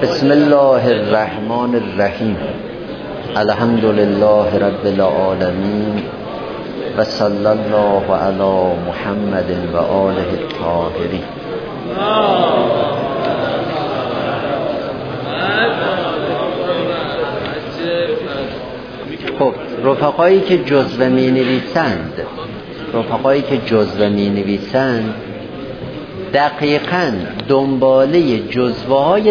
بسم الله الرحمن الرحیم. الحمد لله رب العالمین و صلی الله علی محمد و آله الطاهرین. خب رفقایی که جزوه می نویسند دقیقاً دنباله جزوه های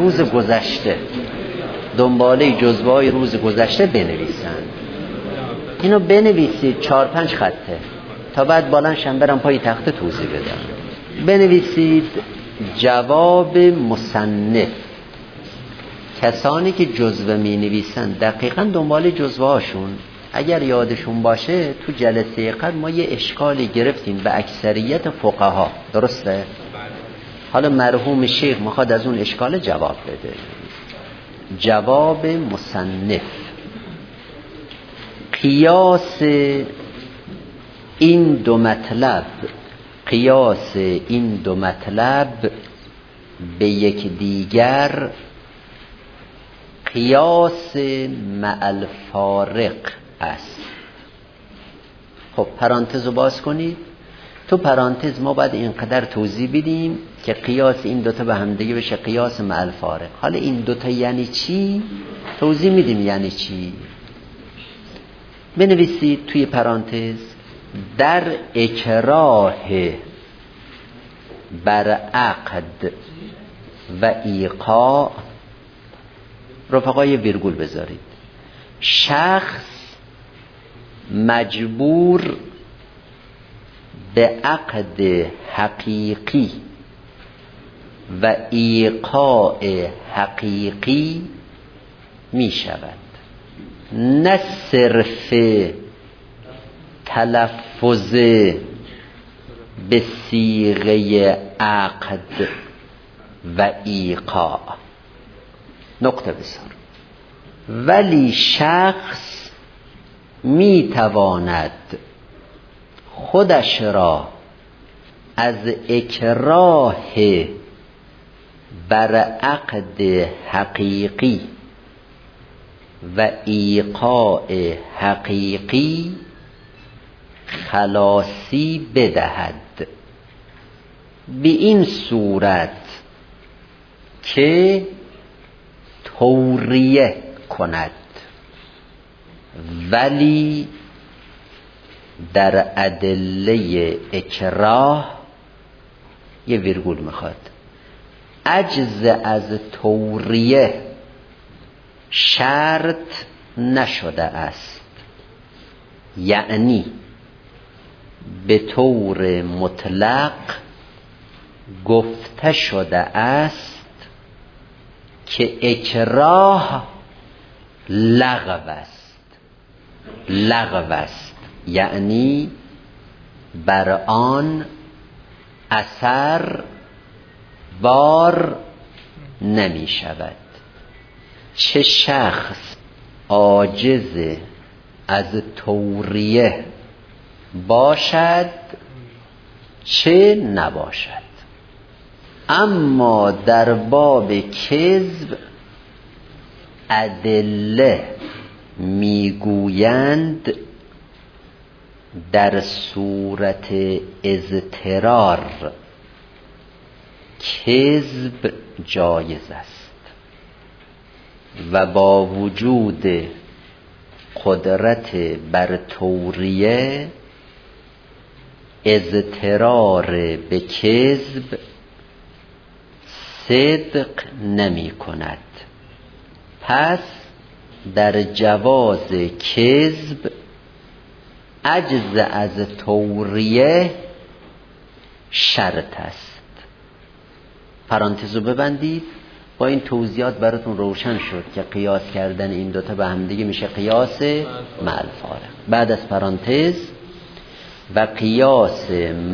روز گذشته بنویسند. اینو بنویسید 4-5 خطه تا بعد بالانشم برم پای تخته توضیح بدم. بنویسید جواب مصنف. کسانی که جزوه می نویسند دقیقاً دنبال جزوه هاشون، اگر یادشون باشه تو جلسه قبل ما یه اشکالی گرفتیم به اکثریت فقها، درسته؟ حالا مرحوم شیخ میخواد از اون اشکال جواب بده. جواب مصنف: قیاس این دو مطلب به یک دیگر قیاس مع الفارق است. خب پرانتز رو باز کنید. تو پرانتز ما باید اینقدر توضیح بدیم که قیاس این دوتا به هم دیگه بشه قیاس مع الفارق. حالا این دوتا یعنی چی؟ توضیح میدیم یعنی چی. بنویسید توی پرانتز: در اکراه بر عقد و ایقاع، رفقای ویرگول بذارید، شخص مجبور به عقد حقیقی و ایقاع حقیقی می شود، نه صرف تلفظ به صیغه عقد و ایقاع. نقطه بذار. ولی شخص می تواند خودش را از اکراه بر عقد حقیقی و ایقاع حقیقی خلاصی بدهد به این صورت که توریه کند، ولی در ادله اکراه یه ویرگول میخواد. عجز از توریه شرط نشده است، یعنی به طور مطلق گفته شده است که اکراه لغو است، یعنی بر آن اثر بار نمی شود. چه شخص عاجز از توریه باشد چه نباشد. اما در باب کذب ادله میگویند در صورت اضطرار کذب جایز است و با وجود قدرت بر توریه اضطرار به کذب صدق نمی کند. پس در جواز کذب عجز از توریه شرط است. پرانتزو ببندید. با این توضیحات براتون روشن شد که قیاس کردن این دوتا به هم دیگه میشه قیاس مع الفارق. بعد از پرانتز: و قیاس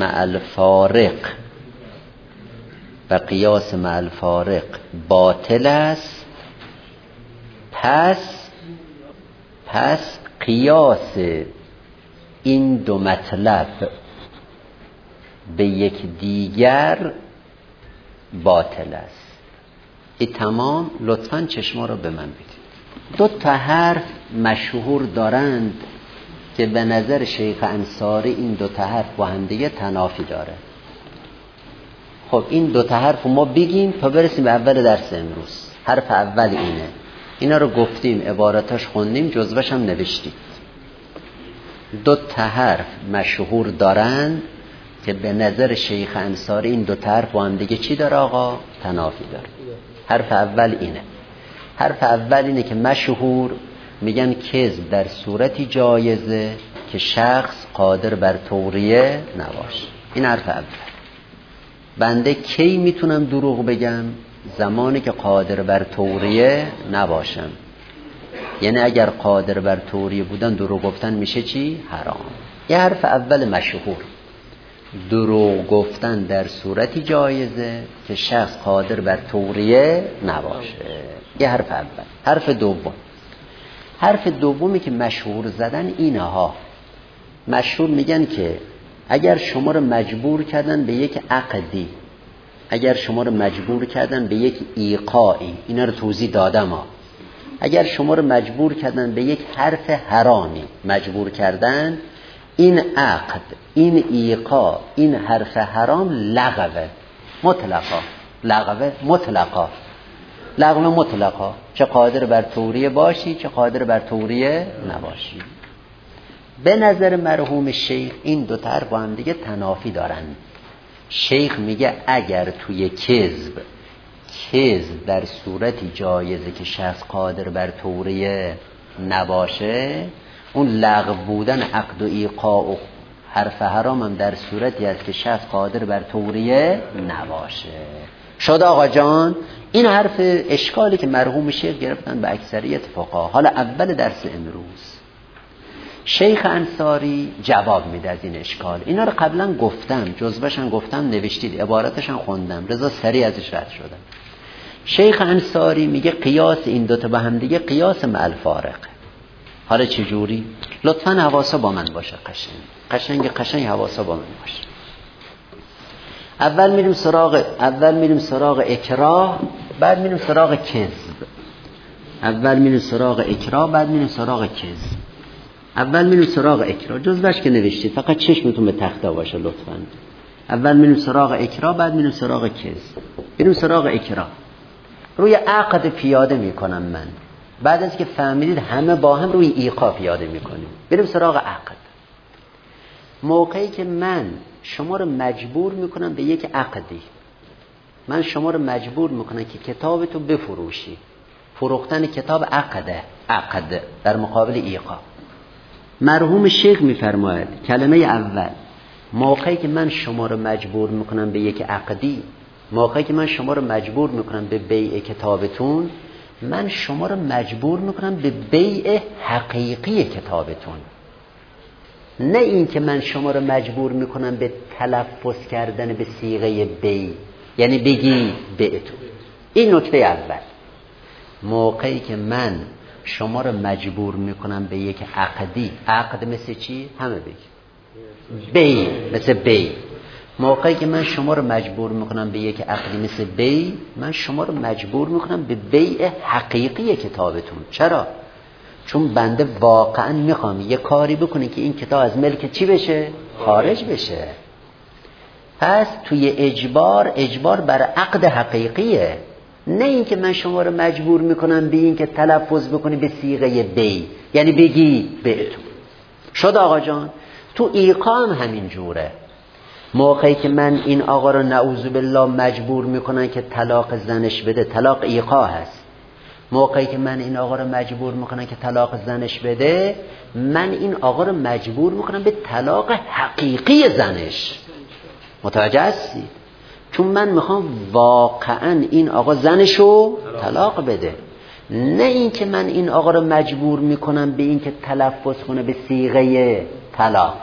مع الفارق باطل است. پس قیاس این دو مطلب به یک دیگر باطل است. این تمام. لطفاً چشما رو به من بدید. 2 حرف مشهور دارند که به نظر شیخ انصاری این 2 حرف با هم دیگه تنافی داره. خب این 2 حرف ما بگیم تا برسیم به اول درس امروز. حرف اول اینه. اینا رو گفتیم، عبارتاش خوندیم، جزوه‌ش هم نوشتیم. 2 حرف مشهور دارند که به نظر شیخ انصاری این 2 حرف با هم دیگه چی داره آقا؟ تنافی داره. حرف اول اینه. حرف اول اینه که مشهور میگن کذب در صورتی جایزه که شخص قادر بر توریه نباشه. این حرف اول. بنده کی میتونم دروغ بگم؟ زمانی که قادر بر توریه نباشم. یعنی اگر قادر بر توریه بودن دروغ گفتن میشه چی؟ حرام. یه حرف اول مشهور. دروغ گفتن در صورتی جایزه که شخص قادر بر توریه نباشه. یه حرف اول. حرف دوم. حرف دومی که مشهور زدن اینه ها. مشهور میگن که اگر شما رو مجبور کردن به یک عقدی، اگر شما رو مجبور کردن به یک ایقاعی، اینا رو توضیح دادم ها. اگر شما رو مجبور کردن به یک حرف حرامی مجبور کردن، این عقد، این ایقاع، این حرف حرام لغوه مطلقا. لغوه مطلقا. لغو مطلقا. چه قادر بر توریه باشی چه قادر بر توریه نباشی. به نظر مرحوم شیخ این 2 حرف با هم دیگه تنافی دارن. شیخ میگه اگر توی کذب در صورتی جایزه که شخص قادر بر توریه نباشه، اون لغو بودن عقد و ایقاع و حرف حرام هم در صورتی است که شخص قادر بر توریه نباشه. شد آقا جان؟ این حرف اشکالی که مرحوم شیخ گرفتن به اکثریت فقها. حالا اول درس امروز شیخ انصاری جواب میده از این اشکال. اینا رو قبلا گفتم، جزوه‌شون گفتم، نوشتید، عبارتشون خوندم، رضا سریع ازش رد شدم. شیخ انصاری میگه قیاس این 2 تا با هم دیگه قیاس مع الفارق. حالا چجوری؟ لطفاً حواسا با من باشه. قشنگ حواسا با من باشه. اول میریم سراغ اکراه، بعد میریم سراغ کذب. اول میریم سراغ اکراه، بعد میریم سراغ کذب. اول میریم سراغ اکراه، جزوهش که نوشتید، فقط چشمتون به تخته باشه لطفاً. اول میریم سراغ اکراه، بعد میریم سراغ کذب. میریم سراغ اکراه. روی عقد پیاده میکنم من. بعد از که فهمیدید همه با هم روی ایقاع پیاده میکنیم. بریم سراغ عقد. موقعی که من شما رو مجبور میکنم به یک عقدی، من شما رو مجبور میکنم که کتابتو بفروشی. فروختن کتاب عقد در مقابل ایقاع. مرحوم شیخ میفرماید کلمه اول، موقعی که من شما رو مجبور میکنم به یک عقدی، موقعی که من شما رو مجبور میکنم به بیع کتابتون، من شما رو مجبور میکنم به بیع حقیقی کتابتون. نه این که من شما رو مجبور میکنم به تلفظ کردن به صیغه بیع، یعنی بگی بیعتون. این نکته اول. موقعی که من شما رو مجبور میکنم به یک عقدی، عقد مثل چی؟ همه بگی بیع، مثل بیع. موقعی که من شما رو مجبور میکنم به یک عقدی مثل بیع، من شما رو مجبور میکنم به بیع حقیقی کتابتون. چرا؟ چون بنده واقعا میخوام یه کاری بکنه که این کتاب از ملک چی بشه؟ خارج بشه. پس توی اجبار بر عقد حقیقیه، نه این که من شما رو مجبور میکنم به این که تلفظ بکنی به صیغه بیع، یعنی بگی بیعتون. شد آقا جان؟ تو ایقاع هم همین جوره. موقعی که من این آقا رو نعوذ بالله مجبور میکنم که طلاق زنش بده، طلاق ایقاع هست. موقعی که من این آقا رو مجبور میکنم که طلاق زنش بده، من این آقا رو مجبور میکنم به طلاق حقیقی زنش. متوجه هستید؟ چون من میخوام واقعا این آقا زنشو طلاق بده، نه این که من این آقا رو مجبور میکنم به این که تلفظ کنه به صیغه طلاق،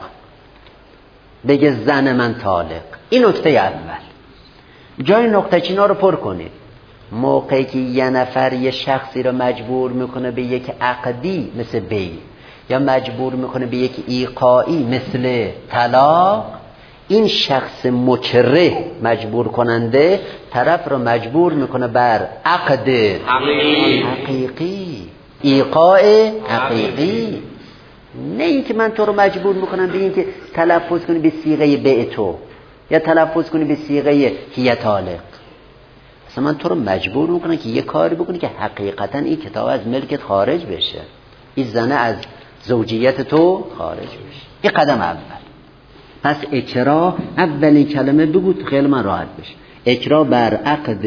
بگه زن من طالق. این نکته اول. جای نقطه چینا رو پر کنید. موقعی که یه نفر یه شخصی رو مجبور میکنه به یک عقدی مثل بیع، یا مجبور میکنه به یک ایقاعی مثل طلاق، این شخص مکره مجبور کننده طرف رو مجبور میکنه بر عقد حقیقی، ایقاع حقیقی. نه اینکه من تو رو مجبور میکنم به این که تلفظ کنی به صیغه بعتو یا تلفظ کنی به صیغه هی طالق. اصلا من تو رو مجبور میکنم که یه کاری بکنی که حقیقتا این کتاب از ملکت خارج بشه، این زنه از زوجیت تو خارج بشه. این قدم اول. پس اکراه اولین کلمه بگو خیلی من راحت بشه. اکراه بر عقد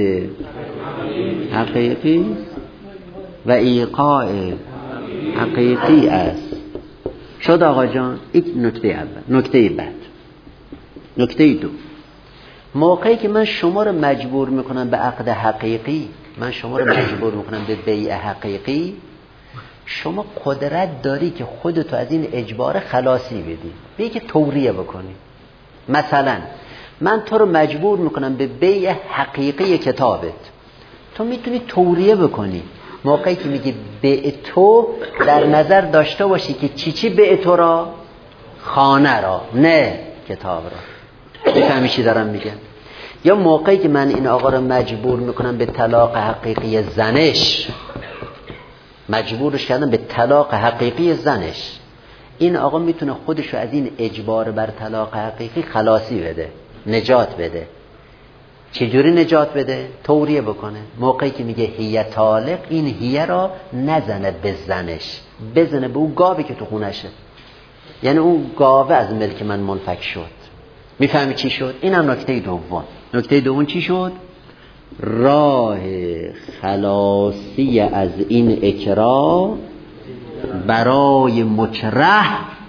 حقیقی و ایقاع حقیقی است. شد آقا جان. این نکته اول. نکته بعد، نکته دو، موقعی که من شما رو مجبور میکنم به عقد حقیقی، من شما رو مجبور میکنم به بیع حقیقی، شما قدرت داری که خودتو از این اجبار خلاصی بدی، به که توریه بکنی. مثلا من تو رو مجبور میکنم به بیع حقیقی کتابت، تو میتونی توریه بکنی. موقعی که میگی بیع تو، در نظر داشته باشی که چی بیع تو را؟ خانه را، نه کتاب را. بفهمی چی دارم میگم؟ یا موقعی که من این آقا رو مجبور میکنم به طلاق حقیقی زنش، مجبورش کردم به طلاق حقیقی زنش، این آقا میتونه خودشو از این اجبار بر طلاق حقیقی خلاصی بده، نجات بده. چجوری نجات بده؟ توریه بکنه. موقعی که میگه هی طالق، این هی را نزنه به زنش، بزنه به اون گاوی که تو خونشه، یعنی اون گاوه از ملک من منفک شد. میفهمی چی شد؟ این هم نکته دوم. نکته دوم چی شد؟ راه خلاصی از این اکراه برای مکره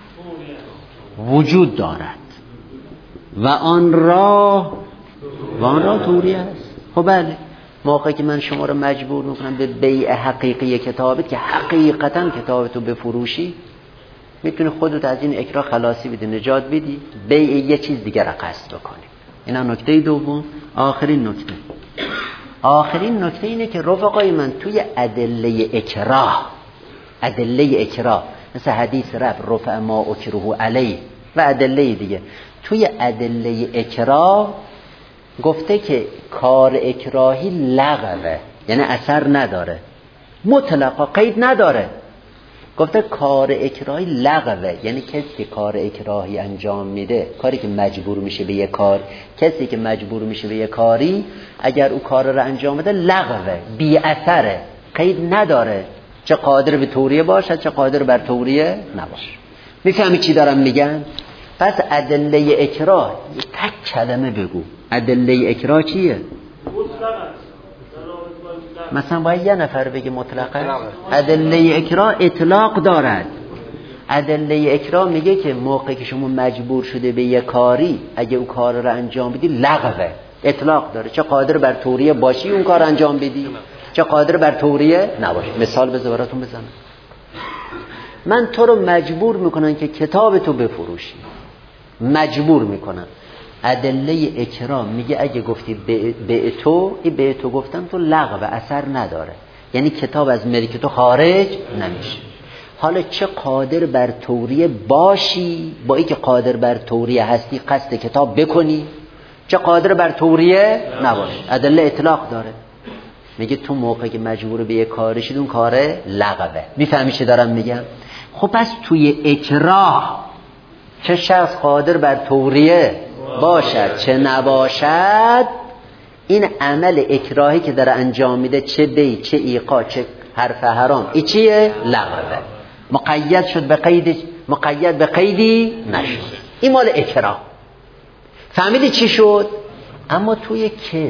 وجود دارد و آن راه توریه است. خب بله، موقعی که من شما رو مجبور میکنم به بیع حقیقی کتابت که حقیقتا کتابتو بفروشی، میتونی خودت از این اکراه خلاصی بدی، نجات بدی، بیع یه چیز دیگر را قصد بکنی. اینا نکته دوم. آخرین نکته اینه که رفقای من توی ادله اکراه مثل حدیث رفع ما اکره علیه و ادله دیگه، توی ادله اکراه گفته که کار اکراهی لغوه، یعنی اثر نداره، مطلقا قید نداره. گفته کار اکراهی لغوه، یعنی کسی که کار اکراهی انجام میده، کاری که مجبور میشه به یه کار، کسی که مجبور میشه به یه کاری، اگر او کار رو انجام بده لغوه، بی اثره، قید نداره، چه قادر به توریه باشد چه قادر بر توریه نباشه. میفهمی چی دارم میگم؟ پس ادله اکراه یک کلمه بگو. ادله اکراه چیه؟ مثلا باید یه نفر بگه مطلقه. ادله اکراه اطلاق دارد. ادله اکراه میگه که موقعی که شما مجبور شده به یه کاری، اگه اون کار رو انجام بدی لغوه، اطلاق داره، چه قادر بر توریه باشی اون کار انجام بدی چه قادر بر توریه نباشی. مثال براتون بزنم. من تو رو مجبور میکنن که کتاب تو بفروشی، مجبور میکنن. ادله اکرام میگه اگه گفتی به تو گفتم تو لغو، اثر نداره، یعنی کتاب از ملک تو خارج نمیشه. حالا چه قادر بر توریه باشی، با اینکه قادر بر توریه هستی قصد کتاب بکنی، چه قادر بر توریه نباشی، ادله اطلاق داره. میگه تو موقعی که مجبور به یه کاری شد اون کاره لغوه. میفهمی چه دارم میگم؟ خب پس توی اکراه چه شخص قادر بر توریه باشد چه نباشد، این عمل اکراهی که داره انجام میده، چه بی چه ایقا چه حرف حرام، این چیه؟ لغوه. مقید شد به قید، مقید به قیدی نشد. این مال اکراه. فهمیدی چی شد؟ اما توی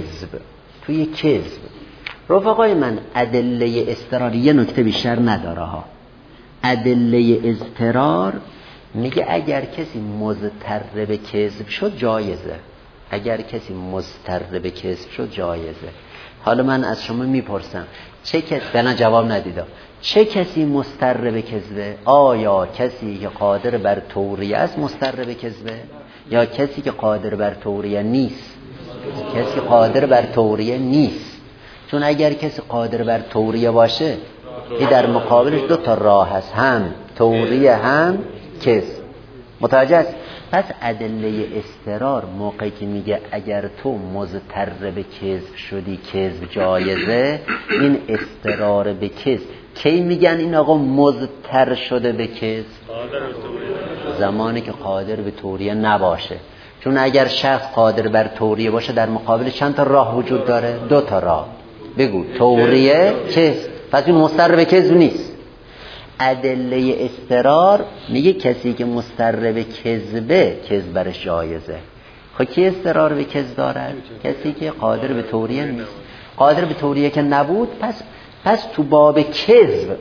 کذب رفقای من ادله اضطرار یه نکته بیشتر نداره ها. ادله اضطرار میگه اگر کسی مضطر به کذب شد جایزه، اگر کسی مضطر به کذب شد جایزه. حالا من از شما میپرسم چه کسی بنا جواب ندیدم، چه کسی مضطر به کذبه؟ آیا کسی که قادر بر توریه است مضطر به کذبه، یا کسی که قادر بر توریه نیست؟ کسی قادر بر توریه نیست. چون اگر کسی قادر بر توریه باشه، این در مقابلش دو تا راه هست، هم توریه هم کذب. متوجه است؟ پس ادله اضطرار موقعی که میگه اگر تو مضطر به کذب شدی کذب جایزه، این اضطرار به کذب کی میگن این آقا مضطر شده به کذب؟ زمانی که قادر به توریه نباشه. چون اگر شخص قادر بر توریه باشه در مقابل چند تا راه وجود داره؟ 2 تا راه. بگو توریه کذب، پس این مضطر به کذب نیست. ادله اضطرار میگه کسی که مضطر به کذبه کذب برش جایزه. خب کی اضطرار به کذب دارد؟ کسی که قادر به توریه نیست. قادر به توریه که نبود، پس تو باب کذب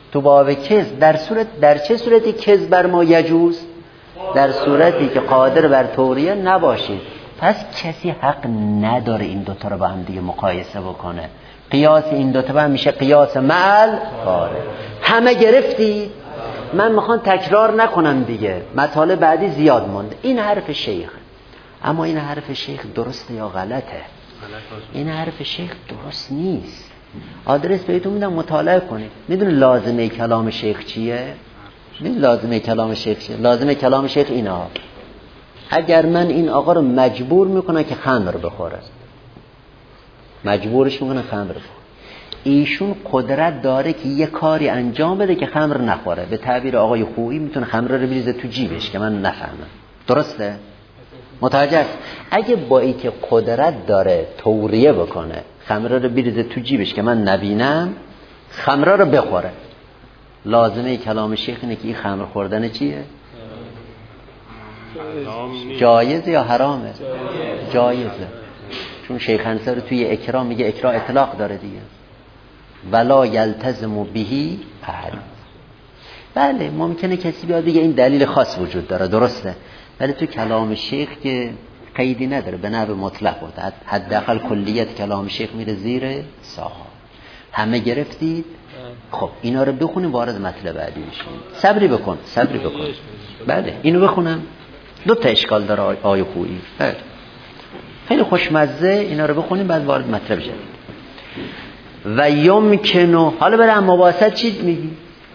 در چه صورتی کذب بر ما یجوز؟ در صورتی که قادر بر توریه نباشید. پس کسی حق نداره این دوتا رو با هم دیگه مقایسه بکنه. قیاس این دوتا با هم میشه قیاس معل فارق. همه گرفتید؟ من میخوام تکرار نکنم دیگه، مطالب بعدی زیاد مونده. این حرف شیخ، اما این حرف شیخ درسته یا غلطه؟ این حرف شیخ درست نیست. آدرس بهتون میدم مطالعه کنید. میدونی لازمه کلام شیخ چیه؟ لازمه کلام شیخ اینا: اگر من این آقا رو مجبور میکنم که خمر بخوره، مجبورش میکنم خمر بخوره، ایشون قدرت داره که یه کاری انجام بده که خمر نخوره. به تعبیر آقای خویی میتونه خمر رو بریزه تو جیبش که من نفهمم. درسته؟ متوجه است؟ اگه با این که قدرت داره توریه بکنه، خمر رو بریزه تو جیبش که من نبینم، خمر رو بخوره، لازمه کلام شیخ اینه که این خمر خوردن چیه؟ جایزه یا حرامه؟ جایزه. چون شیخ انصاری توی اکرام میگه اکرا اطلاق داره دیگه، ولا یلتزم بهی احد. بله ممکنه کسی بیاد دیگه این دلیل خاص وجود داره، درسته، ولی تو کلام شیخ که قیدی نداره، به نحو مطلق بود. حداقل کلیت کلام شیخ میره زیر ساحه. همه گرفتید؟ خب اینا رو بخونیم وارد مطلب بعدی بشیم. صبری بکن. بله اینو بخونم. 2 تا اشکال داره آیه خویی. بله خیلی خوشمزه. اینا رو بخونیم بعد وارد مطلب شیم. و یمکنو، حالا برای مباحثت چی میگی؟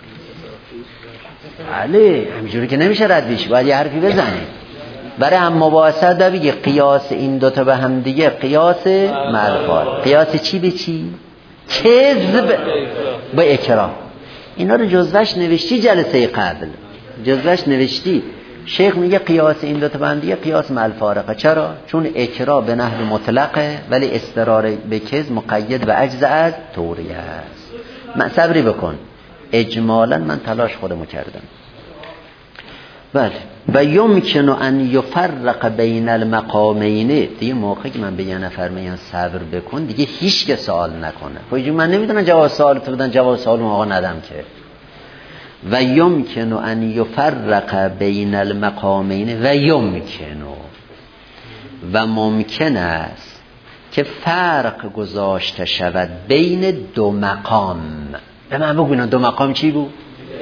بله همینجوری که نمیشه رد بشی، باید یه حرفی بزنی. برای هم مباحثت دا بگی قیاس این دوتا به هم دیگه قیاس معلفات. قیاس چی به چی؟ کذب به اکرام. اینا رو جزوش نوشتی جلسه قبل، جزوش نوشتی. شیخ میگه قیاس این دوتا به هم دیگه قیاس معلفارقه. چرا؟ چون اکرا به نحو مطلقه، ولی اضطرار به کذب مقید و عجز از توریه است. من صبری بکن، اجمالا من تلاش خودمو کردم. بله و یمکن ان یفرق بین المقامین. دیگه موقعی که من به یه نفر میگم صبر بکن، دیگه هیچ که سوال نکنه. خب من نمیدونم جواب سوال تو بدن، جواب سوال آقا ندم که. و یمکن ان یفرق بین المقامین و یمکن، و ممکن است که فرق گذاشته شود بین 2 مقام. به من بگو اینا 2 مقام چی بود؟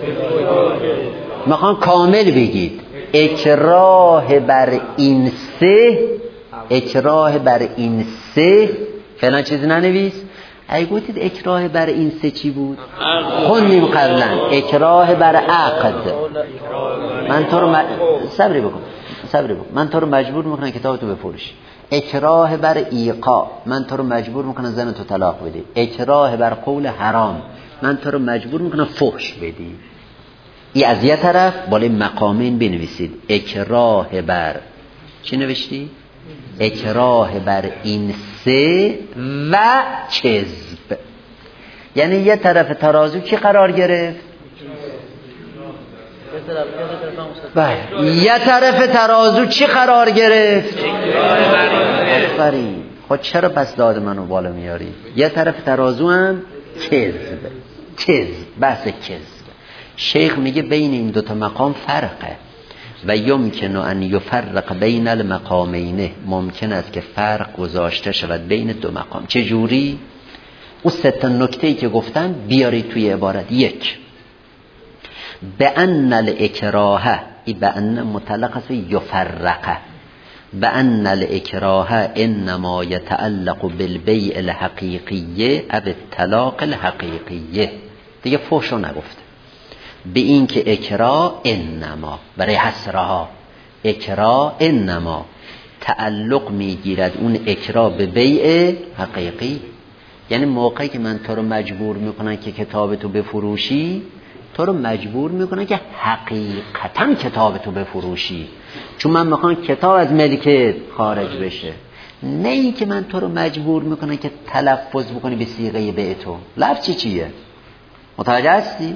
مقام کامل بگید. اکراه بر این 3 فلان چیزی ننویس. اگه گفتید اکراه بر این 3 چی بود؟ خوندیم قبلا. اکراه بر عقد. من تو رو صبری بکن. من تو رو مجبور میکنم کتابتو بفروشی. اکراه بر ایقا، من تو رو مجبور میکنم زن تو طلاق بدی. اکراه بر قول حرام، من تو رو مجبور میکنم فحش بدی. ای از یه طرف بالای مقامین بنویسید. اکراه بر چی نوشتی؟ اکراه بر این 3 و کذب. یعنی یه طرف ترازو کی قرار گرفت؟ یه طرف ترازو چی قرار گرفت؟ آفرین. خود چرا پس داد منو بالا میاری؟ یه طرف ترازو هم کذب. بحث کذب. شیخ میگه بین این 2 تا مقام فرقه. و یمکن ان یفرق بین المقامین، ممکن است که فرق گذاشته شود بین 2 مقام. چه جوری؟ اون 3 تا نکته‌ای که گفتم بیاری توی عبارت. 1 بأن الاکراه، این بأن مطلق است یفرقه. بأن الاکراه انما يتعلق بالبیع الحقیقیه او الطلاق الحقیقیه. دیگه فحشو نگفته. به این که اکراه انما برای حسرها اکرا انما تعلق میگیرد اون اکرا به بیع حقیقی. یعنی موقعی که من تو رو مجبور میکنن که کتابتو بفروشی، تو رو مجبور میکنن که حقیقتا کتابتو بفروشی، چون من میخوام کتاب از ملکت خارج بشه. نه این که من تو رو مجبور میکنن که تلفظ بکنی به صیغه بیع تو. لفظ چیه؟ متوجه هستی؟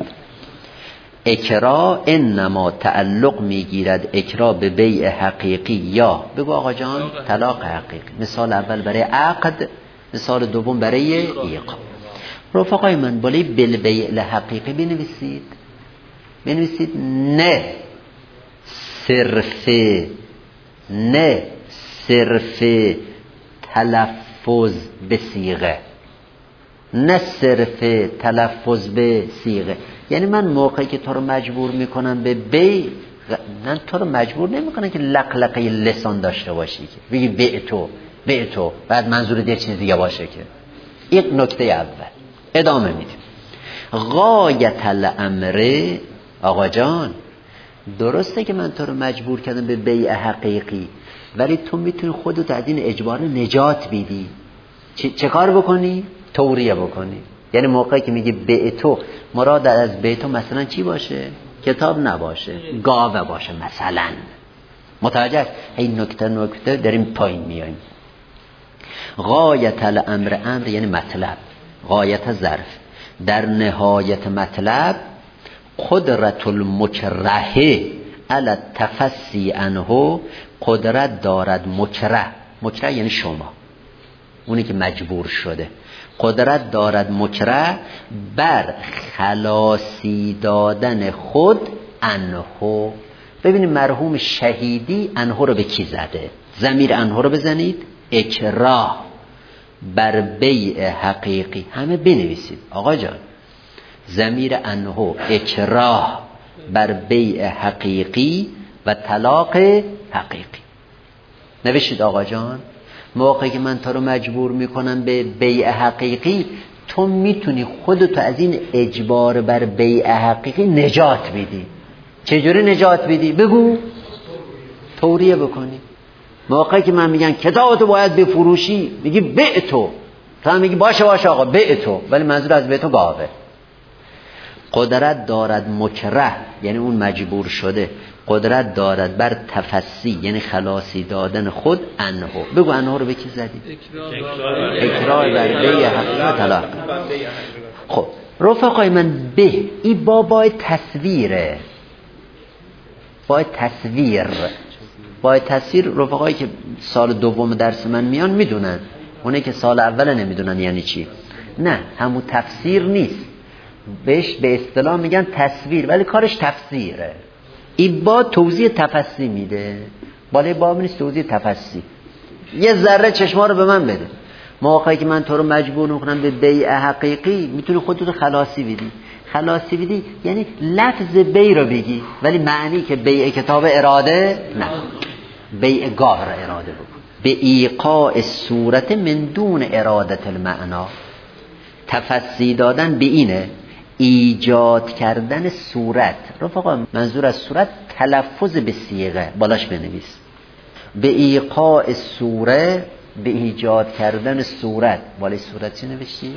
اکرا انما تعلق میگیرد اکرا به بیع حقیقی یا بگو آقا جان طلاق حقیقی. مثال اول برای عقد، مثال دوم برای ایقاع. رفقای من بالای بالبیع حقیقی بنویسید نه صرف تلفظ به صیغه، نه صرف تلفظ به صیغه. یعنی من موقعی که تو رو مجبور میکنم به بیع، من تو رو مجبور نمیکنم که لقلقه لسان داشته باشی که بگی بیع تو بعد منظور دیگه چیز دیگه باشه. که این نکته اول. ادامه میدیم. غایت الامر، آقا جان درسته که من تو رو مجبور کردم به بیع حقیقی، ولی تو میتونی خودت از این اجبار نجات بدی. چه کار بکنی؟ توریه بکنی. یعنی موقعی که میگی بیع تو، مراد از بیع تو مثلا چی باشه؟ کتاب نباشه، گاوه باشه مثلا. متوجه است؟ این نکته داریم پایین میاییم. غایت الامر، امر یعنی مطلب، غایت ظرف. در نهایت مطلب قدرت المکره علی التفسی عنه، قدرت دارد مکره یعنی شما، اونی که مجبور شده، قدرت دارد مکره بر خلاصی دادن خود عنه. ببینید مرحوم شهیدی عنه رو به کی زده؟ ضمیر عنه رو بزنید. اکراه بر بیع حقیقی. همه بنویسید آقا جان. ضمیر عنه اکراه بر بیع حقیقی و طلاق حقیقی. نوشید آقا جان. موقعی که من تو رو مجبور میکنم به بیع حقیقی، تو میتونی خودتو از این اجبار بر بیع حقیقی نجات بدی. چجوری نجات بدی؟ بگو. توریه بکنی. موقعی که من میگن کتابتو باید بفروشی، میگی بیع تو هم میگی باشه آقا بیع تو، ولی منظور از بیع تو گاوه. قدرت دارد مکره یعنی اون مجبور شده، قدرت دارد بر تفسی یعنی خلاصی دادن خود عنه. بگو عنه رو به کی زدی؟ اکراه بر بیع حقیقی طلاق. خب رفقای من به این باید تصویره، باید تصویر. رفقایی که سال دوم درس من میان میدونن، اونه که سال اول نمیدونن یعنی چی. نه همون تفسیر نیست، بهش به اصطلاح میگن تصویر، ولی کارش تفسیره. این با توضیح تفسی میده، بالای باب نیست توضیح تفسی. یه ذره چشما رو به من بده. موقعی که من تو رو مجبور میکنم به بیع حقیقی، میتونی خودت خلاصی بدی یعنی لفظ بیع رو بگی، ولی معنی که بیع کتاب اراده نه، بیع گاه را اراده بکن. به ایقاع صورت من دون ارادت المعنا. تفسی دادن به اینه ایجاد کردن صورت. رفقا منظور از صورت تلفظ به صیغه، بالاش بنویس. به ایقاع صورت، به ایجاد کردن صورت. بالای صورت چی نوشتی؟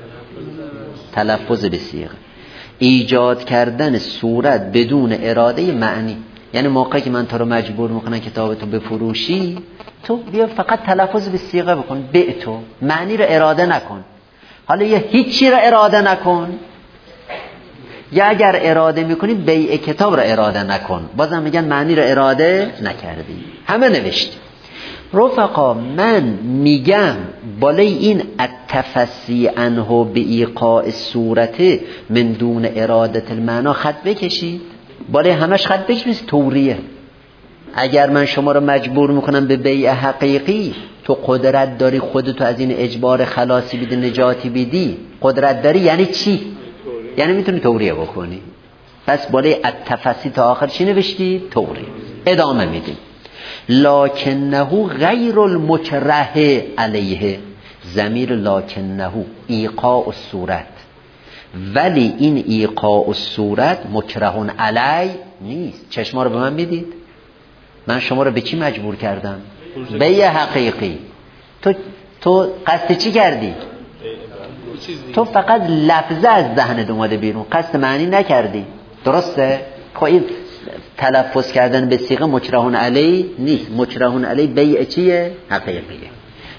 تلفظ به صیغه. ایجاد کردن صورت بدون اراده معنی. یعنی موقعی که من تو رو مجبور میکنم کتابتو بفروشی، تو بیا فقط تلفظ به صیغه بکن، بیع تو، معنی رو اراده نکن. حالا یا هیچی رو اراده نکن، یا اگر اراده میکنی بیع کتاب رو اراده نکن، بازم میگن معنی رو اراده نکردی. همه نوشتی. رفقا من میگم بالای این التفسی عنه به ایقاع صورت من دون ارادت المعنا خط بکشید. بالای همش خط بکشید. توریه. اگر من شما رو مجبور میکنم به بیع حقیقی، تو قدرت داری خودتو از این اجبار خلاصی بدی، نجاتی بدی. قدرت داری یعنی چی؟ یعنی میتونی توریه بکنی. پس بالای التفسی تا آخر چی نوشتی؟ توریه. ادامه میدیم. لکنه غیر المکره علیه. ضمیر لکنه ایقاع الصورت، ولی این ایقاع الصورت مکرهون علی نیست. چشما رو به من میدید. من شما رو به چی مجبور کردم؟ بیع حقیقی. تو قصد چی کردی؟ تو فقط لفظه از ذهنت اومده بیرون، قصد معنی نکردی. درسته؟ خب این تلفظ کردن به صیغه مکرهون علی نیست. مکرهون علی بیع چیه؟ حقیقیه.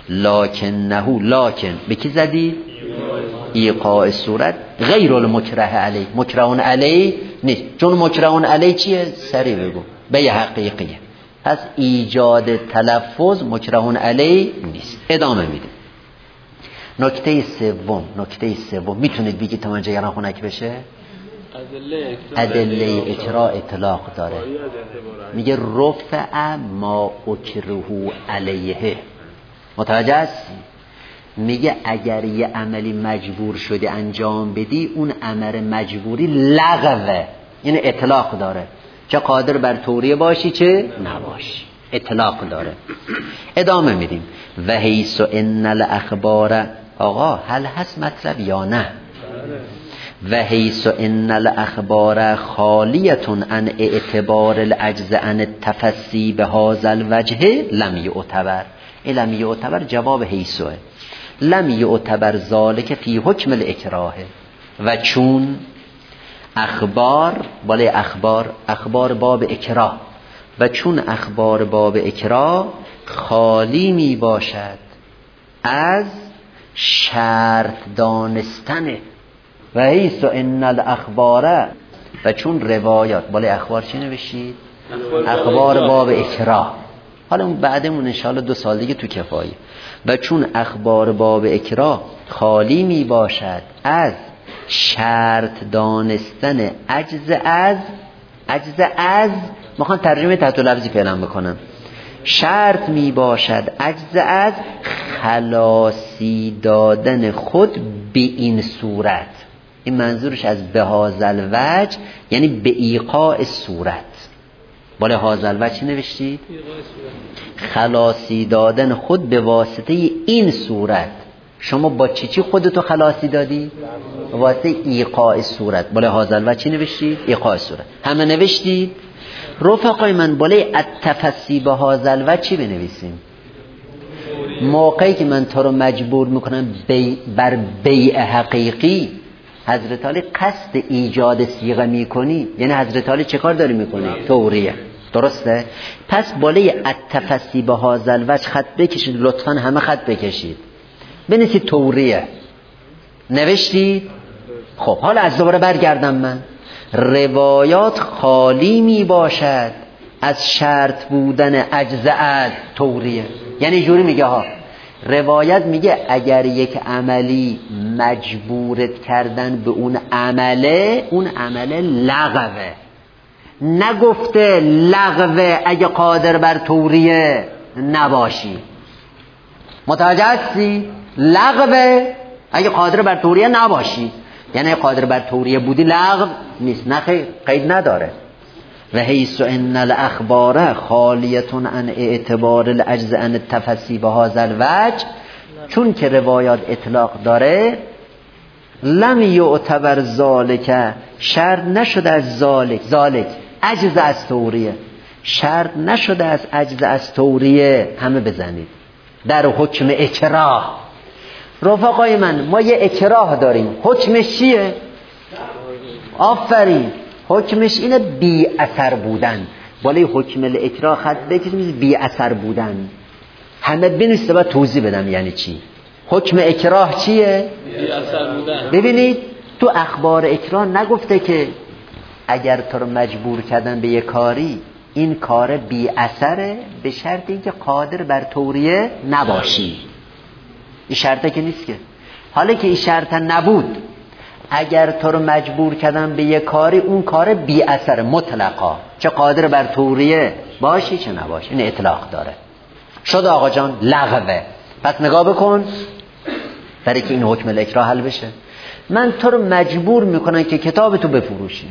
لکن به کی زدی؟ ایقاع صورت غیر المکره علی. مکرهون علی نیست، چون مکرهون علی چیه؟ سریع بگو بیع حقیقیه. پس ایجاد تلفظ مکرهون علی نیست. ادامه میده. نکته سوم میتونید بگید تا من جگران خونک بشه؟ ادله اکراه اطلاق داره. میگه رفع ما اکرهو علیه. متوجه هستی؟ میگه اگر یه عملی مجبور شده انجام بدی، اون امر مجبوری لغوه، این اطلاق داره، چه قادر بر توریه باشی چه نباشی، اطلاق داره. ادامه میدیم. و حیث ان الاخبار، آقا حل هست مطلب یا نه؟ و حیث ان الاخبار خالیتون عن اعتبار العجز عن التفسی به هذا الوجه لم یعتبر. این لم یعتبر جواب حیثه. لم یعتبر ذالک فی حکم الاکراه. و چون اخبار بالای اخبار باب اکراه، و چون اخبار باب اکراه خالی می باشد از شرط دانستن. و حیث ان الاخبار، و چون روایات بالای اخبار چی نوشید؟ اخبار باب اکراه. حالا اون بعدمون انشاءالله 2 سال دیگه تو کفایی. و چون اخبار باب اکراه خالی می باشد از شرط دانستن عجز از میخوام ترجمه تحت لفظی فعلا بکنم. شرط می باشد عجز از خلاصی دادن خود به این صورت. این منظورش از به هذا الوجه یعنی به ایقاع صورت. بالا هذا الوجه چی نوشتید؟ خلاصی دادن خود به واسطه این صورت. شما با چی خودتو خلاصی دادی؟ به واسطه ایقاع صورت. بالا هذا الوجه چی نوشتید؟ ایقاع صورت. همه نوشتید؟ رفقای من بالای التفسی به هذا الوجه چی بنویسیم؟ موقعی که من تو رو مجبور میکنم بر بیع حقیقی، حضرت علی قصد ایجاد صیغه میکنی، یعنی حضرت علی چه کار داری میکنی؟ توریه. درسته؟ پس بالای التفسی به هذا الوجه خط بکشید، لطفا همه خط بکشید، بنویسید توریه. نوشتید؟ خب حالا از دوباره برگردم. من روایات خالی می باشد از شرط بودن عجز از توریه. یعنی جوری میگه ها، روایت میگه اگر یک عملی مجبورت کردن به اون عمله لغوه. نگفته لغوه اگه قادر بر توریه نباشی. متوجه هستی؟ لغوه اگه قادر بر توریه نباشی، یعنی قادر بر توریه بودی لغو نیست. نه خیر، قید نداره. و حیث ان الاخبار خالیتون عن اعتبار العجز عن التفسی به هذا الوجه، چون که روایات اطلاق داره، لم یعتبر ذالک، شرط نشده از ذالک عجز از توریه، شرط نشده از عجز از توریه. همه بزنید در حکم اکراه. رفقای من ما یه اکراه داریم، حکمش چیه؟ آفرین، حکمش اینه بی اثر بودن. بالای حکم الاکراه خط بکشید بی اثر بودن. همه بنویسید و توضیح بدم یعنی چی. حکم اکراه چیه؟ بی اثر بودن. ببینید تو اخبار اکراه نگفته که اگر تو رو مجبور کردن به یه کاری، این کار بی اثره به شرط اینکه قادر بر توریه نباشی. این شرطه که نیست که. حالا که این شرطه نبود، اگر تو رو مجبور کردن به یه کاری، اون کار بی اثر مطلقا، چه قادر بر توریه باشی چه نباشی. این اطلاق داره. شد آقا جان لغوه. پس نگاه بکن برای که این حکم الاکراه حل بشه. من تو رو مجبور میکنن که کتاب تو بفروشی،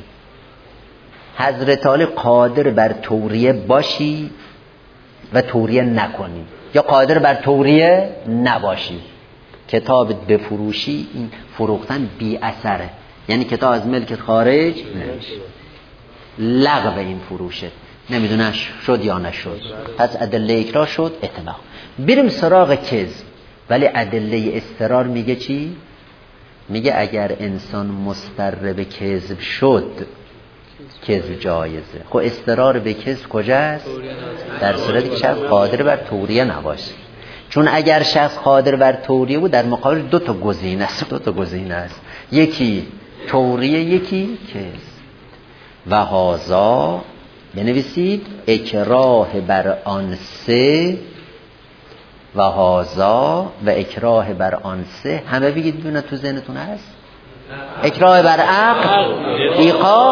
حضرت علی قادر بر توریه باشی و توریه نکنی، یا قادر بر توریه نباشی، کتابت بفروشی، این فروختن بی اثره، یعنی کتاب از ملکت خارج نمیشه، لغو این فروشه. نمیدونه شد یا نشد، پس ادله اکراه شد اطلاق. بریم سراغ کذب. ولی ادله استرار میگه چی؟ میگه اگر انسان مضطر به کذب شد کذب جایزه. خب استرار به کذب کجاست؟ در صورتی که شخص قادر بر توریه نباشه. چون اگر شخص قادر بر توریه بود در مقابل دو تا گزینه است، یکی توریه یکی کذب. و هذا بنویسید اکراه بر آن سه، و هذا و اکراه بر آن سه، همه بگید ببینید تو ذهنتون هست. اکراه بر عقل، ایقاع،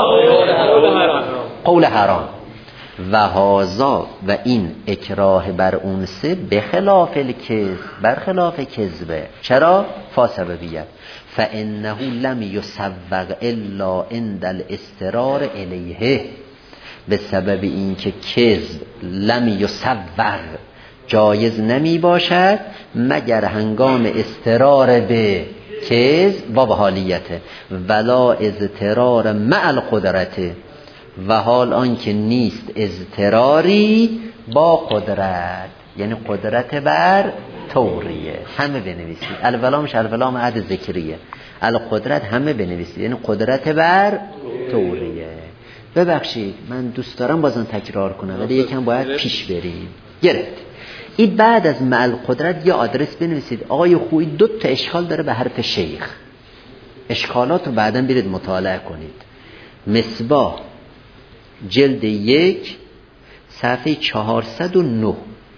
قول حرام. و هذا و این اکراه بر اون سه بخلاف الکذب، برخلاف کذبه. چرا؟ فاسببیت. فانه لم یسوغ الا عند الاضطرار الیه، به سبب اینکه کذب لم یسوغ جایز نمی باشد مگر هنگام اضطرار به کذب با حالیته، ولا اضطرار مع القدرت، و حال آنکه نیست اضطراری با قدرت، یعنی قدرت بر توریه. همه بنویسید، الولامش الولام عد ذکریه، القدرت همه بنویسید، یعنی قدرت بر توریه. ببخشید من دوست دارم بازم تکرار کنم ولی یکم باید پیش بریم. گرفت. این بعد از مع القدرت یا آدرس بنویسید. آقای خویی 2 تا اشکال داره به حرف شیخ. اشکالات رو بعداً برید مطالعه کنید. مصباح جلد 1 صفحه 409.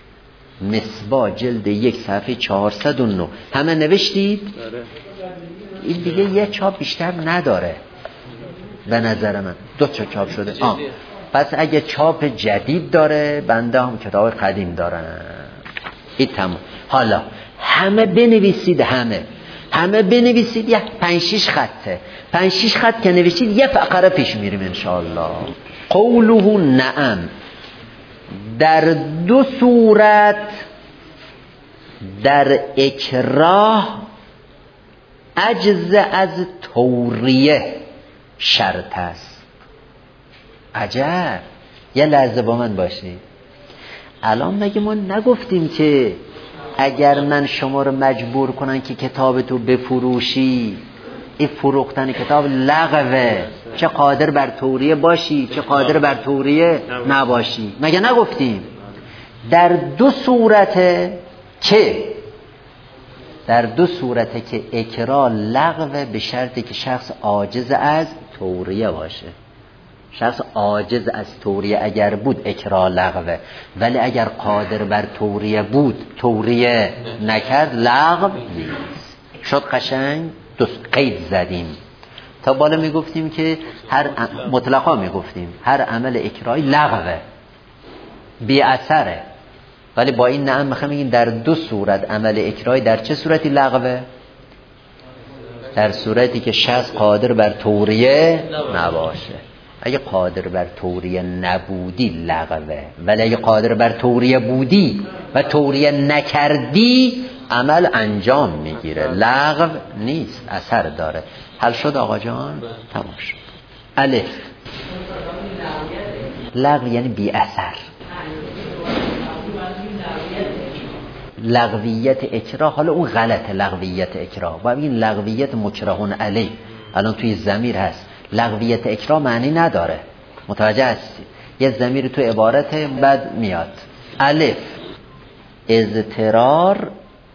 مصباح جلد 1 صفحه 409. همه نوشتید؟ این دیگه یه چاپ بیشتر نداره به نظر من. 2 تا چاپ شده. پس اگه چاپ جدید داره بنده هم کتاب قدیم دارم. این تمام. حالا همه بنویسید، همه بنویسید. یه 5-6 خطه، 5-6 خط که نوشید یه فقره پیش میریم انشاءالله. قوله نعم، در 2 صورت در اکراه عجز از توریه شرط است. عجب، یه لحظه با من باشید. الان مگه ما نگفتیم که اگر من شما رو مجبور کنن که کتاب تو بفروشی، این فروختن کتاب لغوه، چه قادر بر توریه باشی چه قادر بر توریه نباشی؟ مگه نگفتیم؟ در 2 صورته که اکراه لغوه به شرطی که شخص عاجز از توریه باشه. شخص عاجز از توریه اگر بود اکراه لغوه، ولی اگر قادر بر توریه بود توریه نکرد لغو نیست. شد قشنگ؟ 2 قید زدیم. تا بالا میگفتیم که مطلقا میگفتیم هر عمل اکراهی لغوه، بی اثره، ولی با این نعم میخوام بگیم در 2 صورت عمل اکراهی در چه صورتی لغوه؟ در صورتی که شخص قادر بر توریه نباشه. اگه قادر بر توریه نبودی لغوه، ولی اگه قادر بر توریه بودی و توریه نکردی عمل انجام میگیره، لغو نیست، اثر داره. حل شد آقا جان؟ تمام شد. الف، لغو یعنی بی اثر. لغویت اکراه، حالا اون غلطه. لغویت اکراه و این لغویت مکرهون علی الان توی ضمیر هست. لغویت اکراه معنی نداره، متوجه هستی؟ یه ضمیر تو عبارت بعد میاد. الف، اضطرار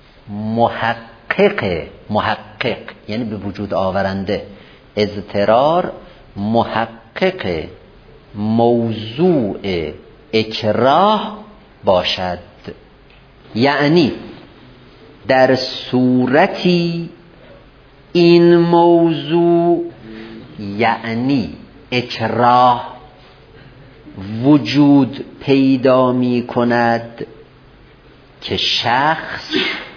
محقق یعنی به وجود آورنده. اضطرار محقق موضوع اکراه باشد، یعنی در صورتی این موضوع یعنی اکراه وجود پیدا می کند که شخص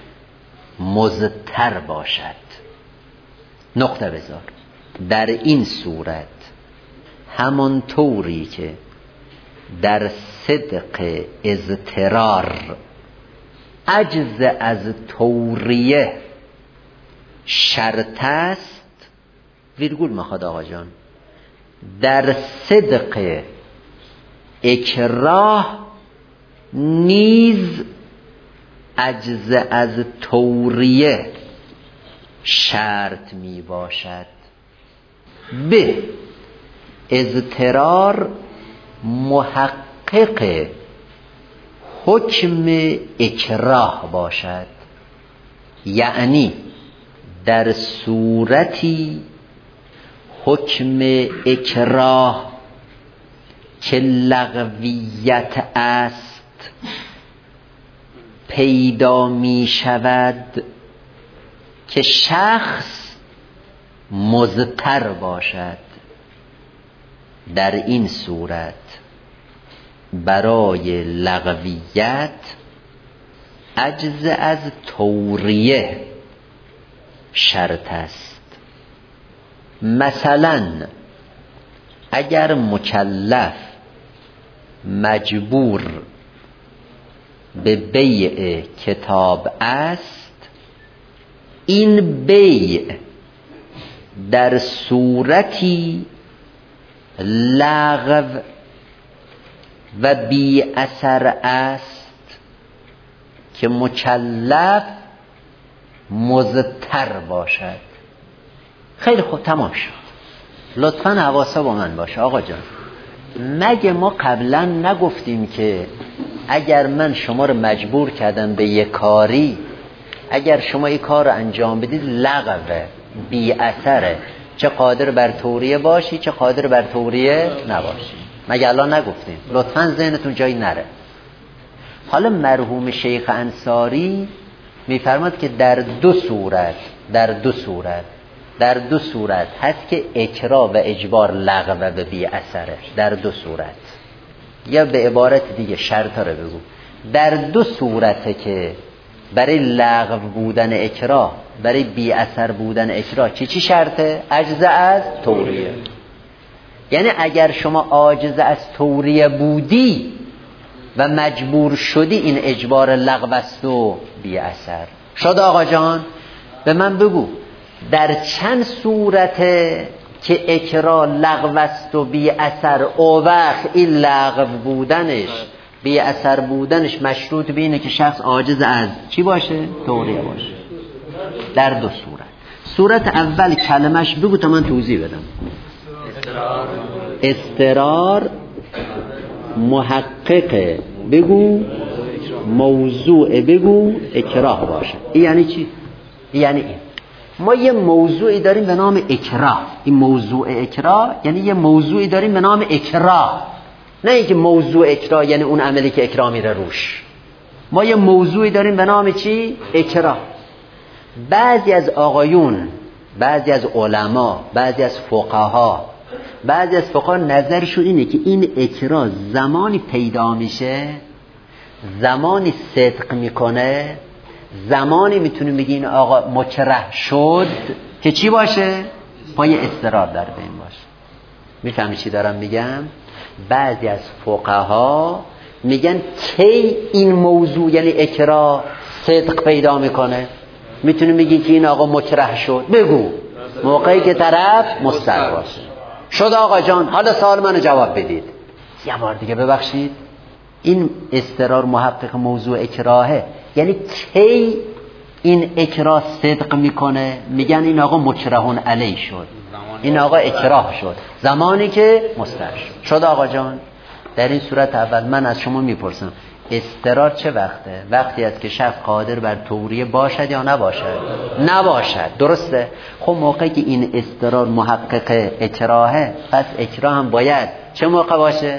مضطر باشد. نقطه بذار. در این صورت همان طوری که در صدق اضطرار عجز از توریه شرط است، ویرگول میخواد آقا جان، در صدق اکراه نیز عجز از توریه شرط می باشد. ب اضطرار محقق حکم اکراه باشد، یعنی در صورتی حکم اکراه که لغویت است پیدا می شود که شخص مضطر باشد. در این صورت برای لغویت عجز از توریه شرط است. مثلا اگر مکلف مجبور به بیع کتاب است، این بیع در صورتی لغو و بی اثر است که مکلف مضطر باشد. خیلی خوب، تمام شد. لطفاً حواسا با من باشه آقا جان. مگه ما قبلا نگفتیم که اگر من شما رو مجبور کردم به یک کاری، اگر شما این کار رو انجام بدید لغوه، بی اثره، چه قادر بر توریه باشی چه قادر بر توریه نباشی؟ مگه الان نگفتیم؟ لطفاً ذهنتون جایی نره. حالا مرحوم شیخ انصاری میفرماد که در دو صورت هست که اکراه و اجبار لغو و بی اثره. در دو صورت، یا به عبارت دیگه شرطا رو بگو، در دو صورته که برای لغو بودن اکراه، برای بی اثر بودن اکراه چی شرطه؟ عجز از توریه. یعنی اگر شما عاجز از توریه بودی و مجبور شدی، این اجبار لغو است و بی اثر شد. آقا جان به من بگو در چند صورته که اکراه لغو است و بی اثر، او وقت این لغو بودنش بی اثر بودنش مشروط به اینه که شخص عاجز از چی باشه؟ توریه باشه. در دو صورت اول کلمش بگو تا من توضیح بدم. اضطرار محقق بگو، موضوع بگو اکراه باشه. این یعنی چی؟ یعنی این ما یه موضوعی داریم به نام اکراه. این موضوع اکراه یعنی یه موضوعی داریم به نام اکراه، نه اینکه موضوع اکراه یعنی اون عملی که اکراه میره روش. ما یه موضوعی داریم به نام چی؟ اکراه. بعضی از آقایون، بعضی از علما، بعضی از فقها نظرشون اینه که این اکراه زمانی پیدا میشه، زمانی صدق میکنه، زمانی میتونیم بگیم آقا مکره شد که چی باشه؟ پای اضطرار در بین باشه. میفهمی چی دارم میگم؟ بعضی از فقها میگن کی این موضوع یعنی اکراه صدق پیدا میکنه، میتونیم بگیم که این آقا مکره شد. بگو موقعی که طرف مضطر باشه. شد آقا جان، حالا سوال منو جواب بدید. یه بار دیگه ببخشید. این اضطرار محقق موضوع اکراهه، یعنی کی این اکراه صدق میکنه؟ میگن این آقا مکرهون علی شد، این آقا اکراه شد زمانی که مضطر شد. آقا جان در این صورت اول من از شما میپرسم اضطرار چه وقته؟ وقتی است که شخص قادر بر توریه باشد یا نباشد؟ نباشد. درسته؟ خب موقعی که این اضطرار محقق اکراهه، پس اکراه هم باید چه موقع باشه؟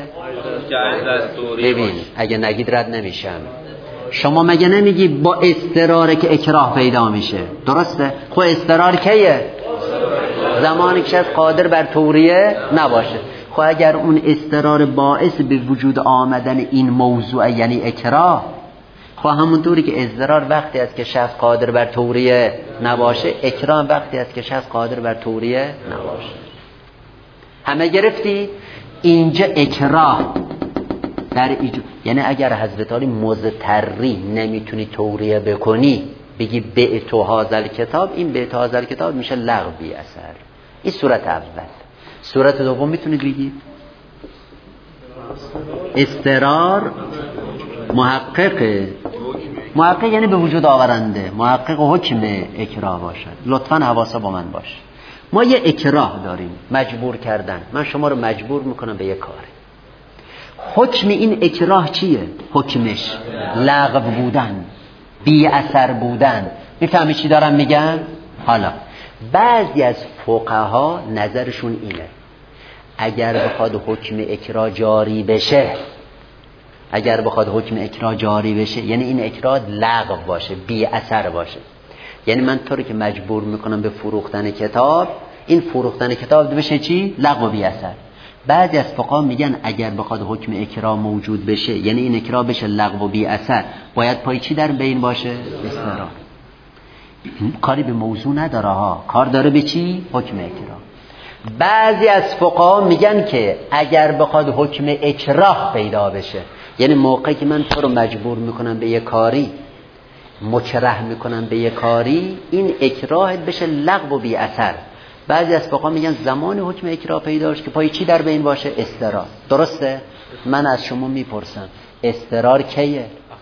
ببین اگه نگید رد نمیشم. شما مگه نمیگی با اضطراره که اکراه پیدا میشه؟ درسته؟ خب اضطرار کیه؟ زمانی که شخص قادر بر توریه نباشه. خب اگر اون اضطرار باعث به وجود آمدن این موضوع یعنی اکراه، خب همونطوری که اضطرار وقتی است که شخص قادر بر توریه نباشه، اکراه وقتی است که شخص قادر بر توریه نباشه. همه گرفتی؟ اینجا اکراه در یعنی اگر حضرت علی مضطری نمیتونی توریه بکنی، بگی بعت هذا کتاب، این بعت هذا کتاب میشه لغو بی اثر. این صورت اول. صورت دوم میتونید بگید؟ استقرار محقق یعنی به وجود آورنده، محقق حکم اکراه باشد. لطفاً حواسا با من باشه. ما یه اکراه داریم، مجبور کردن. من شما رو مجبور میکنم به یه کاری. حکم این اکراه چیه؟ حکمش لغو بودن، بی اثر بودن. میفهمی چی دارم میگم؟ حالا بعضی از فقها نظرشون اینه اگر بخواد حکم اکراه جاری بشه، یعنی این اکراه لغو باشه، بی اثر باشه. یعنی من تو رو که مجبور میکنم به فروختن کتاب، این فروختن کتاب بشه چی؟ لغو و بی اثر. بعضی از فقها میگن اگر بخواد حکم اکراه موجود بشه، یعنی این اکراه بشه لغو و بی اثر، باید پای چی در بین باشه؟ استقرار. کاری به موضوع نداره ها، کار داره به چی؟ حکم اکراه. بعضی از فقها میگن که اگر بخواد حکم اکراه پیدا بشه، یعنی موقعی که من تو رو مجبور میکنم به یه کاری، مکره میکنم به یه کاری، این اکراه بشه لغو و بی اثر. بعضی از فقها میگن زمان حکم اکراه پیدا بشه که پای چی در بین باشه؟ استقرار. درسته؟ من از شما میپرسم استقرار کیه؟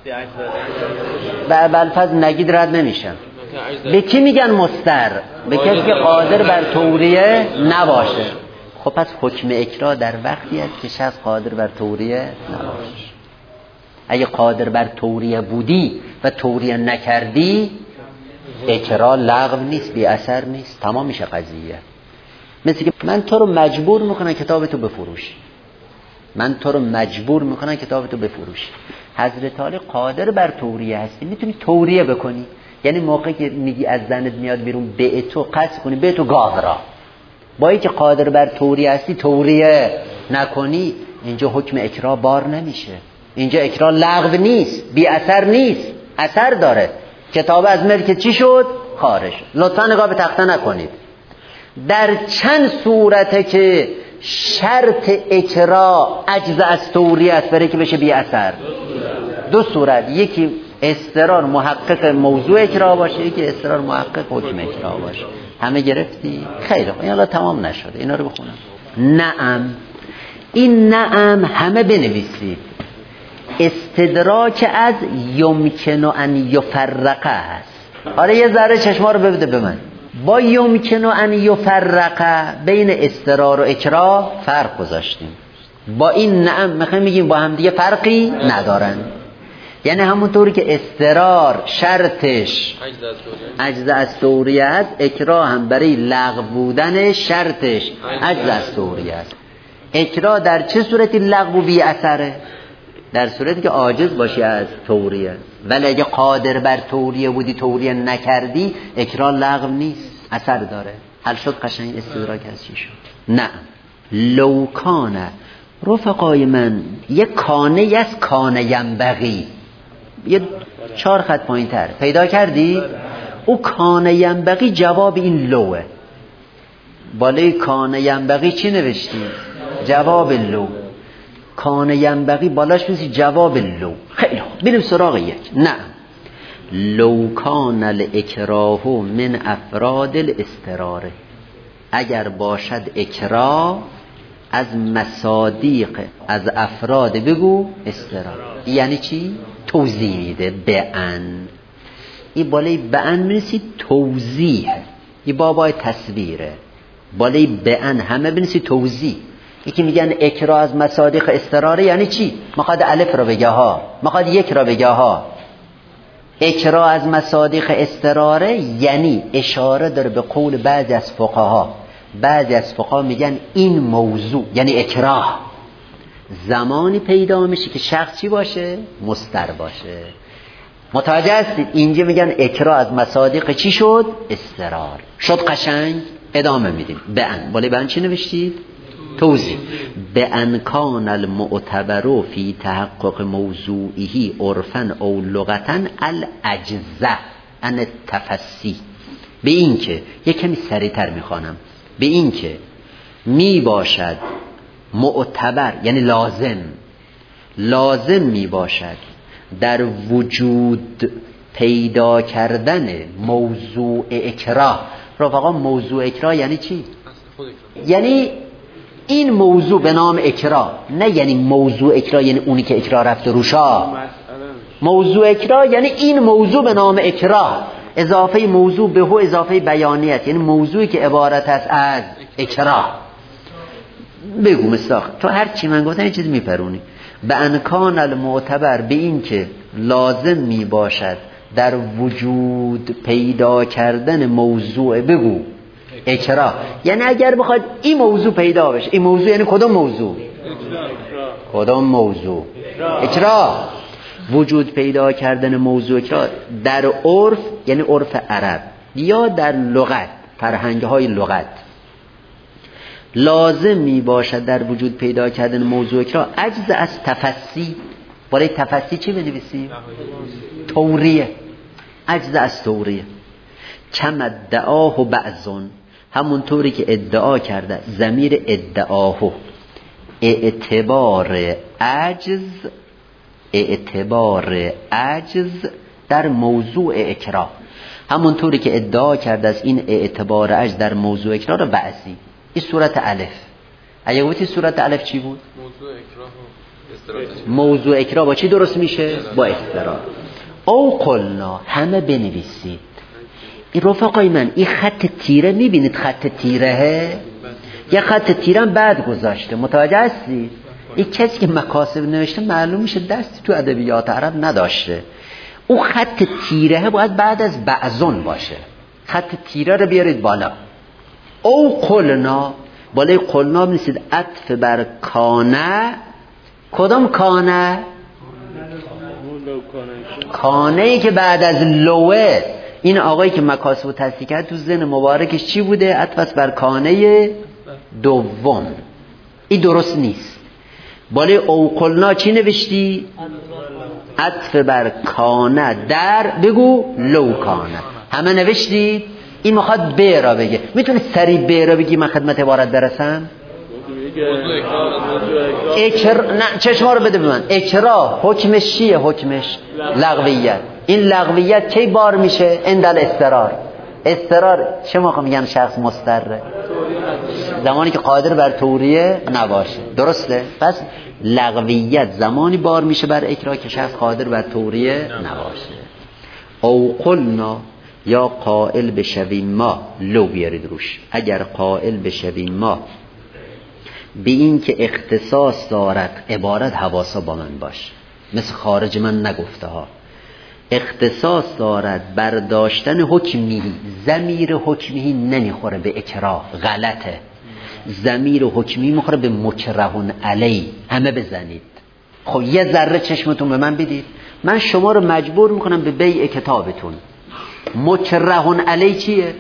به بلفظ نگید رد نمیشم. به کی میگن مستر؟ به کسی که قادر بر توریه نباشه. خب پس حکم اکراه در وقتی است که شخص قادر بر توریه نباشه. اگه قادر بر توریه بودی و توریه نکردی، اکراه لغو نیست، بی اثر نیست، تمام میشه قضیه. مثل که من تو رو مجبور میکنم کتابتو بفروشی، حضرت علی قادر بر توریه هستی، میتونی توریه بکنی. یعنی موقعی که میگی از زنت میاد بیرون به تو قصد کنی، به تو گاه را، با اینکه قادر بر توریه هستی توریه نکنی، اینجا حکم اکراه بار نمیشه. اینجا اکراه لغو نیست، بی اثر نیست، اثر داره. کتاب از ملک چی شد؟ خارج. لطفا نگاه به تخته نکنید. در چند صورته که شرط اکراه عجز از توریه است برای که بشه بی اثر؟ دو صورت. یکی استقرار محقق موضوع اکراه باشه، یکی استقرار محقق حکم اکراه باشه. همه گرفتی؟ خیلی خوب. این الان تمام نشده، اینا رو بخونم. نعم، این نعم همه بنویسید. استدراک از یمکن ان یفرقه است. آره یه ذره چشما رو ببده به من. با یمکن ان یفرقه بین استقرار و اکراه فرق گذاشتیم. با این نعم میگیم با هم دیگه فرقی ندارن. یعنی همونطوری که استقرار شرطش عجز از توریه است، اکراه هم برای لغو بودن شرطش عجز از توریه است. اکراه در چه صورتی لغو بی اثره؟ در صورتی که عاجز باشی از توریه. ولی اگه قادر بر توریه بودی، توریه نکردی، اکراه لغو نیست، اثر داره. حل شد قشنگ استدراک از چی شد؟ نه لو کانه رفقای من، یک کانه از کانه ینبغی، یه 4 خط پایین تر پیدا کردی؟ او کانه ینبغی جواب این لوه. بالای کانه ینبغی چی نوشتی؟ جواب لو. کانه ینبغی بالاش میسی جواب لو. خیلی خوب، بریم سراغ یک. نه لو کان الاکراه من افراد الاستراره، اگر باشد اکراه از مصادیق، از افراد بگو استراره. یعنی چی؟ توضیح میده. بأن، این بالای بأن میسی توضیح، این بابای تصویره. بالای بأن همه بنویسی توضیح. یکی میگن اکراه از مصادیق استراره یعنی چی؟ میخواد الف را بگه ها، میخواد یک را بگه ها. اکراه از مصادیق استراره یعنی اشاره داره به قول بعضی از فقها. بعضی از فقها میگن این موضوع یعنی اکراه زمانی پیدا میشه که شخص چی باشه؟ مستر باشه. متوجه هستید؟ اینجا میگن اکراه از مصادیق چی شد؟ استرار. شد قشنگ؟ ادامه میدیم. بأن، بالای بأن چی نوشتید؟ توضیح. بأن کان المعتبر فی تحقق موضوعه عرفا او لغتا العجزه ان التفسی. به این که یک کمی سریعتر میخوانم، به این که می باشد معتبر یعنی لازم می باشد در وجود پیدا کردن موضوع اکراه. رفقا موضوع اکراه یعنی چی؟ یعنی این موضوع به نام اکرا، نه یعنی موضوع اکرا یعنی اونی که اکرا رفته روشا. موضوع اکرا یعنی این موضوع به نام اکرا، اضافه موضوع به هو اضافه بیانیت، یعنی موضوعی که عبارت است از اکرا. بگو مستاخ تو هر چی من گفتم یه چیز میپرونی. به انکان المعتبر، به این که لازم می باشد در وجود پیدا کردن موضوع، بگو اکرا، یعنی اگر بخواد این موضوع پیدا بشه، این موضوع یعنی کدوم موضوع؟ کدوم موضوع؟ اکرا. وجود پیدا کردن موضوع اکرا در عرف یعنی عرف عرب یا در لغت، فرهنگ‌های لغت، لازم می باشد در وجود پیدا کردن موضوع اکرا عجز از تفسی. برای تفسی چی بنویسیم؟ توریه. عجز از توریه. کم ادعاه بعضون، همونطوری که ادعا کرده، ضمیر ادعاه اعتبار عجز در موضوع اکرا، همونطوری که ادعا کرده از این اعتبار عجز در موضوع اکرا رو بعضی. این صورت الف. اگه گفتی صورت الف چی بود؟ موضوع اکرا با چی درست میشه؟ با اضطرار. او قلنا، همه بنویسید. این رفقای من، این خط تیره میبینید؟ خط تیره یه خط تیره هم بعد گذاشته، متوجه هستی؟ این کسی که مکاسب نوشته معلوم میشه دستی تو ادبیات عرب نداشته. اون خط تیره باید بعد از بعضون باشه. خط تیره رو بیارید بالا. او قلنا، بالای قلنا بنویسید عطف بر کانه. کدام کانه؟ کانه ای که بعد از لوه. این آقایی که مکاسب و تصدیق کرد تو ذهن مبارکش چی بوده؟ عطف بر کانه دوم. این درست نیست. بالای او قلنا چی نوشتی؟ عطف بر کانه در، بگو لو کانه. همه نوشتی؟ این میخواد ب را بگه. میتونه سریع ب را بگی من خدمت عبارت برسم؟ نه چشما رو بده به من. اکرا حکمش چیه؟ حکمش لغویت. این لغویت کی بار میشه؟ اندل استرار. استرار چه موقع میگن شخص مستره؟ زمانی که قادر بر توریه نباشه. درسته؟ پس لغویت زمانی بار میشه بر اکرا که شخص قادر بر توریه نباشه. او قلنا، یا قائل بشویم ما، لو بیارید روش. اگر قائل بشویم ما به این که اختصاص دارد، عبارت حواسا با من باش، مثل خارج من نگفته ها. اختصاص دارد برداشتن حکمی، ضمیر حکمی نمیخوره به اکراه، غلطه. ضمیر حکمی میخوره به مکرهون علی. همه بزنید. خب یه ذره چشمتون به من بدید، من شما رو مجبور میکنم به بیع کتابتون. مکرهون علی چیه؟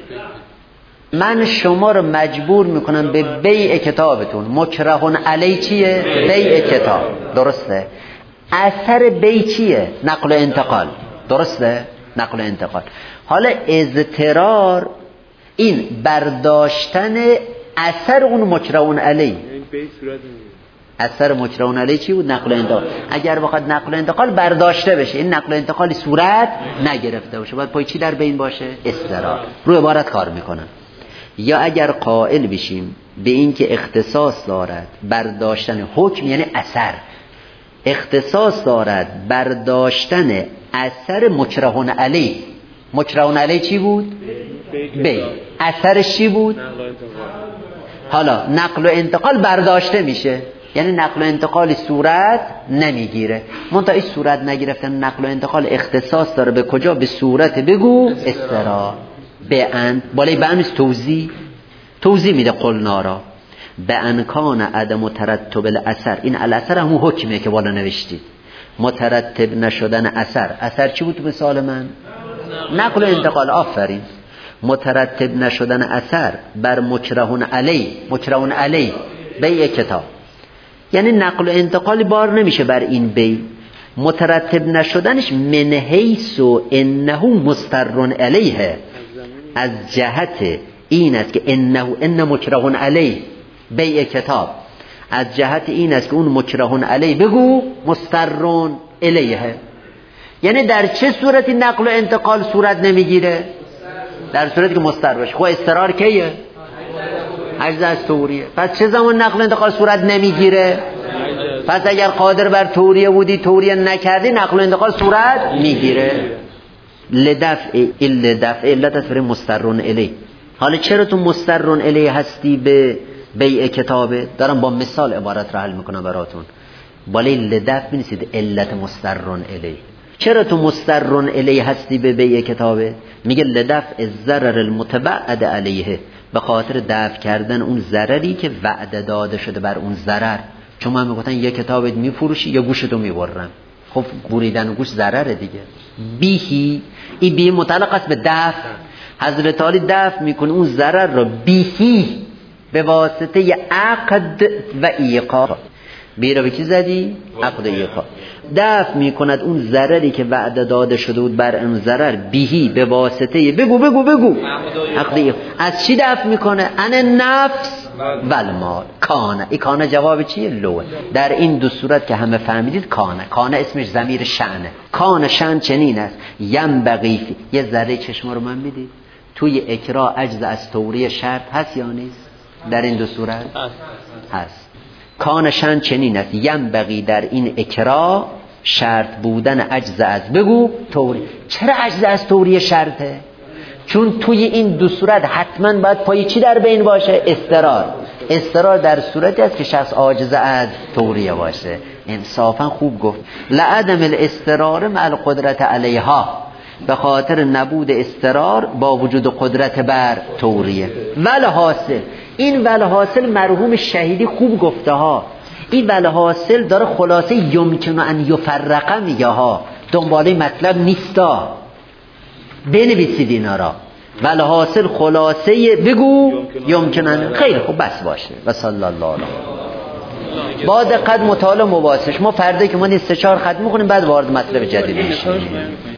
من شما رو مجبور میکنم به بیع کتابتون. مکرهون علی چیه؟ بیع کتاب. درسته؟ اثر بیع چیه؟ نقل و انتقال. درسته؟ نقل و انتقال. حالا اضطرار این برداشتن اثر اون مکرهون علی. اثر مکرهون علی چی بود؟ نقل و انتقال. اگر بخواد نقل و انتقال برداشته بشه، این نقل و انتقالی صورت نگرفته باشه، باید پای چی در بین باشه؟ اضطرار. رو عبارت کار میکنن. یا اگر قائل بشیم به این که اختصاص دارد برداشتن حکم، یعنی اثر، اختصاص دارد برداشتن اثر مکرهون علی. مکرهون علی چی بود؟ بی. اثرش چی بود؟ حالا نقل و انتقال برداشته میشه، یعنی نقل و انتقال صورت نمیگیره. منتها این صورت نگرفتن نقل و انتقال اختصاص داره به کجا؟ به صورت، بگو استرا. بأن، بالای بأن توضیح میده قلنا را. بأن کان عدم ترتب الاثر، این الاثر همون حکمیه که بالا نوشتید. مترتب نشدن اثر چی بود تو مثال من؟ نقل و انتقال. آفرین. مترتب نشدن اثر بر مکرهون علی بیع کتاب، یعنی نقل و انتقال بار نمیشه بر این بیع. مترتب نشدنش من حیث انه مستر علیه، از جهت این است که انه مکرهون علی بیع کتاب، از جهت این است که اون مکرهون علی، بگو مسترون علیه. یعنی در چه صورتی نقل و انتقال صورت نمیگیره؟ در صورتی که مستر باشه. خب استرار کیه؟ عجز از توریه. پس چه زمان نقل و انتقال صورت نمیگیره؟ پس اگر قادر بر توریه بودی توریه نکردی نقل و انتقال صورت میگیره. لدفع علت است برای مسترون الی. حالا چرا تو مسترون الی هستی به بیع کتابه؟ دارم با مثال عبارت را حل میکنم براتون. بالای لدفع بنویسید علت مسترون الی. چرا تو مسترون الی هستی به بیع کتابه؟ میگه لدفع الضرر المتبعد علیه، به خاطر دفع کردن اون ضرری که وعده داده شده بر اون ضرر. چون من میگفتن یه کتابت میفروشی یا گوشتو میبرم، خب بریدن گوش ضرره دیگه. بیهی، این بی متعلق است به دفع. حضرت علی دفع میکنه اون ضرر رو بیهی به واسطه عقد و ایقاع. بی رو به کی زدی؟ عقد و ایقاع. دفع میکند اون ضرری که وعده داده شده بود بر اون ضرر بیهی به واسطه بگو عقد ایقاع. از چی دفع میکنه؟ ان نفس والمال. کانه جواب چیه؟ لوه. در این دو صورت که همه فهمیدید کانه اسمش ضمیر شأنه. کانه شأن چنین است ینبغی فی. یه ذره چشم رو من میدید توی اکرا عجز از توری شرط هست یا نیست؟ در این دو صورت هست. کان شأن چنین است ینبغی در این اکرا شرط بودن عجز از بگو توری. چرا عجز از توری شرطه؟ چون توی این دو صورت حتما باید پای چی در بین باشه؟ استرار در صورتی است که شخص عاجز از توریه باشه. انصافا خوب گفت. لعدم الاسترار مع القدرت علیها، به خاطر نبود استرار با وجود قدرت بر توریه. ولحاصل، این ولحاصل مرحوم شهیدی خوب گفته ها. این ولحاصل داره خلاصه یمکن ان یفرق میگه ها، دنباله مطلب نیستا. بنویسید اینا را. ولحاصل خلاصه بگو یمکن ان. خیلی خوب بس باشه. و صلی الله علیه. با دقت مطالعه مباحثش. ما فردا که ما 3-4 خط میخونیم بعد وارد مطلب جدید میشیم.